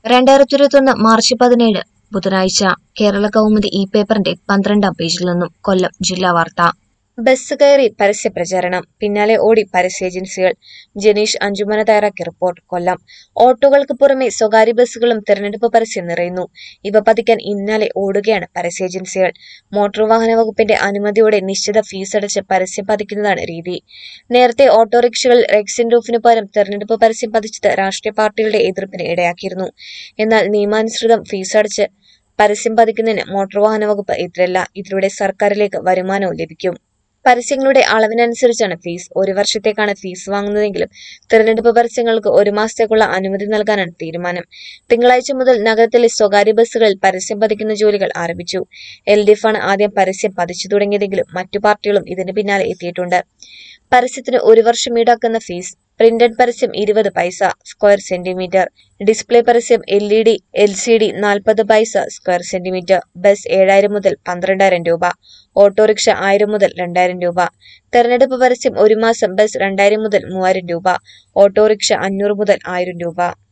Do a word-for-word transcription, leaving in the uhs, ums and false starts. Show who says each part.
Speaker 1: രണ്ടായിരത്തി ഇരുപത്തൊന്ന് മാർച്ച് പതിനേഴ് ബുധനാഴ്ച കേരള കൗമുദി ഇ പേപ്പറിന്റെ പന്ത്രണ്ടാം പേജിൽ നിന്നും കൊല്ലം ജില്ലാ വാർത്ത. ബസ് കയറി പരസ്യപ്രചാരണം, പിന്നാലെ ഓടി പരസ്യ ഏജൻസികൾ. ജനീഷ് അഞ്ചുമന തയ്യാറാക്കിയ റിപ്പോർട്ട്. കൊല്ലം. ഓട്ടോകൾക്ക് പുറമെ സ്വകാര്യ ബസ്സുകളും തെരഞ്ഞെടുപ്പ് പരസ്യം നിറയുന്നു. ഇവ പതിക്കാൻ ഇന്നാലെ ഓടുകയാണ് പരസ്യ ഏജൻസികൾ. മോട്ടോർ വാഹന വകുപ്പിന്റെ അനുമതിയോടെ നിശ്ചിത ഫീസടച്ച് പരസ്യം പതിക്കുന്നതാണ് രീതി. നേരത്തെ ഓട്ടോറിക്ഷകളിൽ റെക്സിൻ റൂഫിനു പകരം തെരഞ്ഞെടുപ്പ് പരസ്യം പതിച്ചത് രാഷ്ട്രീയ പാർട്ടികളുടെ എതിർപ്പിന് ഇടയാക്കിയിരുന്നു. എന്നാൽ നിയമാനുസൃതം ഫീസടച്ച് പരസ്യം പതിക്കുന്നതിന് മോട്ടോർ വാഹന വകുപ്പ് എതിരല്ല. ഇതിലൂടെ സർക്കാരിലേക്ക് വരുമാനവും ലഭിക്കും. പരസ്യങ്ങളുടെ അളവിനനുസരിച്ചാണ് ഫീസ്. ഒരു വർഷത്തേക്കാണ് ഫീസ് വാങ്ങുന്നതെങ്കിലും തെരഞ്ഞെടുപ്പ് പരസ്യങ്ങൾക്ക് ഒരു മാസത്തേക്കുള്ള അനുമതി നൽകാനാണ് തീരുമാനം. തിങ്കളാഴ്ച മുതൽ നഗരത്തിലെ സ്വകാര്യ ബസ്സുകളിൽ പരസ്യം പതിക്കുന്ന ജോലികൾ ആരംഭിച്ചു. എൽ ഡി എഫ് ആണ് ആദ്യം പരസ്യം പതിച്ചു തുടങ്ങിയതെങ്കിലും മറ്റു പാർട്ടികളും ഇതിന് പിന്നാലെ എത്തിയിട്ടുണ്ട്. പരസ്യത്തിന് ഒരു വർഷം ഈടാക്കുന്ന ഫീസ്. പ്രിന്റഡ് പരസ്യം ഇരുപത് പൈസ സ്ക്വയർ സെന്റിമീറ്റർ. ഡിസ്പ്ലേ പരസ്യം L E D L C D നാൽപ്പത് പൈസ സ്ക്വയർ സെന്റിമീറ്റർ. ബസ് ഏഴായിരം മുതൽ പന്ത്രണ്ടായിരം രൂപ. ഓട്ടോറിക്ഷ ആയിരം മുതൽ രണ്ടായിരം രൂപ. തെരഞ്ഞെടുപ്പ് പരസ്യം ഒരു മാസം. ബസ് രണ്ടായിരം മുതൽ മൂവായിരം രൂപ. ഓട്ടോറിക്ഷ അഞ്ഞൂറ് മുതൽ ആയിരം രൂപ.